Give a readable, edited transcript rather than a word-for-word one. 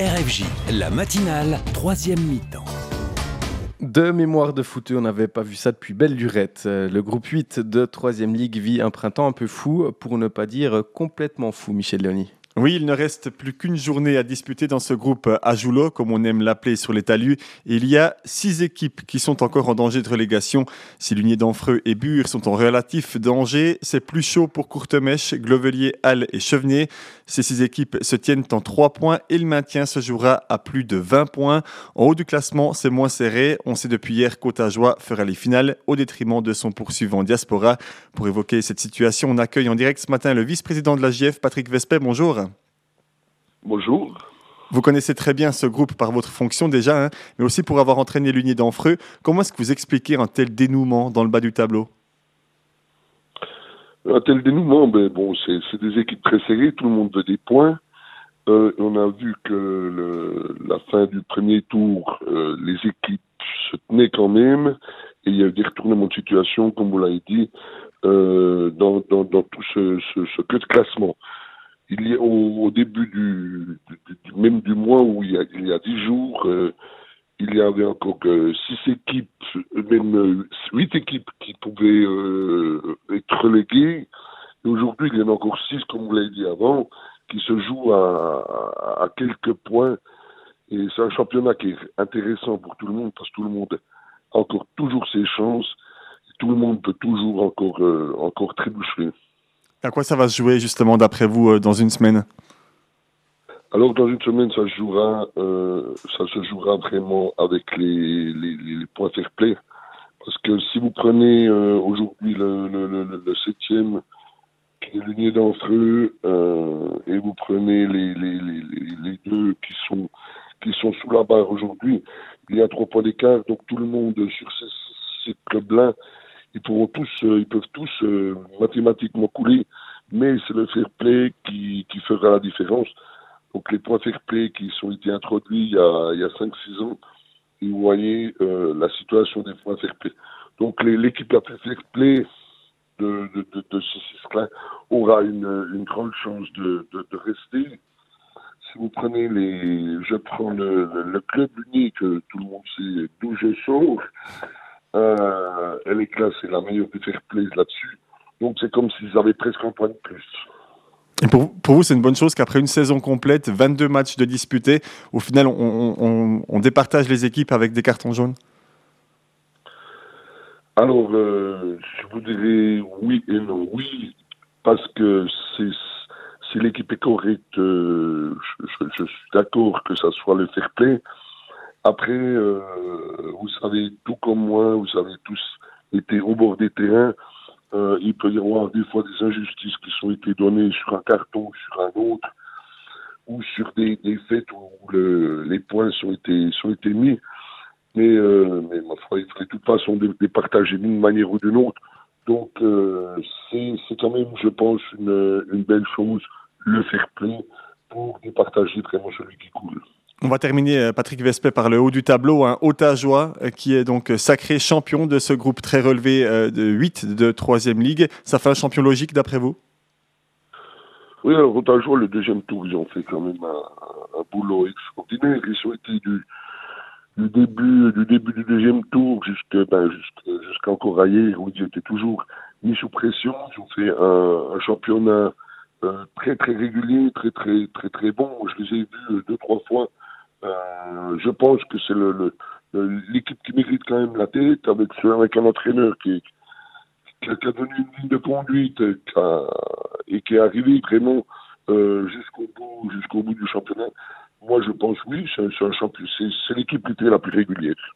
RFJ, la matinale, troisième mi-temps. De mémoire de foot, on n'avait pas vu ça depuis belle lurette. Le groupe 8 de 3e Ligue vit un printemps un peu fou, pour ne pas dire complètement fou, Michel Léony. Oui, il ne reste plus qu'une journée à disputer dans ce groupe à Joulot, comme on aime l'appeler sur les talus. Et il y a 6 équipes qui sont encore en danger de relégation. Si Lunier d'Anfreux et Bure sont en relatif danger, c'est plus chaud pour Courtemèche, Glovelier, Halle et Chevenay. Ces 6 équipes se tiennent en 3 points et le maintien se jouera à plus de 20 points. En haut du classement, c'est moins serré. On sait depuis hier qu'Auttajoie fera les finales au détriment de son poursuivant Diaspora. Pour évoquer cette situation, on accueille en direct ce matin le vice-président de la JF, Patrick Vespet. Bonjour. Bonjour. Vous connaissez très bien ce groupe par votre fonction déjà, mais aussi pour avoir entraîné Lunier d'Anfreux. Comment est-ce que vous expliquez un tel dénouement dans le bas du tableau ? Un tel dénouement, c'est des équipes très serrées, tout le monde veut des points. On a vu que la fin du premier tour, les équipes se tenaient quand même, et il y a eu des retournements de situation, comme vous l'avez dit, dans tout ce queue de classement. Il y a au début même du mois où il y a 10 jours, il y avait encore 6 équipes, même 8 équipes qui pouvaient être reléguées. Et aujourd'hui, il y en a encore 6, comme vous l'avez dit avant, qui se jouent à quelques points. Et c'est un championnat qui est intéressant pour tout le monde, parce que tout le monde a encore toujours ses chances. Et tout le monde peut toujours encore trébucher. À quoi ça va se jouer justement d'après vous dans une semaine ? Alors dans une semaine, ça se jouera vraiment avec les points fair play. Parce que si vous prenez aujourd'hui le 7e, qui est Lunier d'Anfreux, et vous prenez les deux qui sont sous la barre aujourd'hui, il y a 3 points d'écart, donc tout le monde sur ces clubs-là, ils peuvent tous mathématiquement couler, mais c'est le fair play qui fera la différence. Donc les points fair play qui ont été introduits il y a 5-6 ans, et vous voyez la situation des points fair play. Donc l'équipe la plus fair play de ce cycle aura une grande chance de rester. Si vous prenez je prends le club uni que tout le monde sait d'où je sors, elle est classée la meilleure du fair play là-dessus. Donc c'est comme s'ils avaient presque un point de plus. Et pour vous, c'est une bonne chose qu'après une saison complète, 22 matchs de disputés, au final, on départage les équipes avec des cartons jaunes ? Alors, je vous dirais oui et non. Oui, parce que si l'équipe est correcte, je suis d'accord que ça soit le fair play. Après, vous savez, tout comme moi, vous avez tous été au bord des terrains. Il peut y avoir des fois des injustices qui sont été données sur un carton, sur un autre, ou sur des faits où les points sont été mis. Mais ma foi, il faudrait de toute façon les partager d'une manière ou d'une autre. Donc c'est quand même, je pense, une belle chose, le fair play, pour départager vraiment celui qui coule. On va terminer, Patrick Vespet, par le haut du tableau, un Auttajoie qui est donc sacré champion de ce groupe très relevé de 8 de 3e Ligue. Ça fait un champion logique d'après vous ? Oui, alors Auttajoie, le 2e tour, ils ont fait quand même un boulot extraordinaire. Ils ont été du début du 2e tour jusqu'à encore hier, où ils étaient toujours mis sous pression. Ils ont fait un championnat très très régulier, très très très très bon. Je les ai vus 2-3 fois. Je pense que c'est l'équipe qui mérite quand même la tête, avec un entraîneur qui a donné une ligne de conduite et qui est arrivé vraiment jusqu'au bout du championnat. Moi, je pense oui, c'est l'équipe qui était la plus régulière.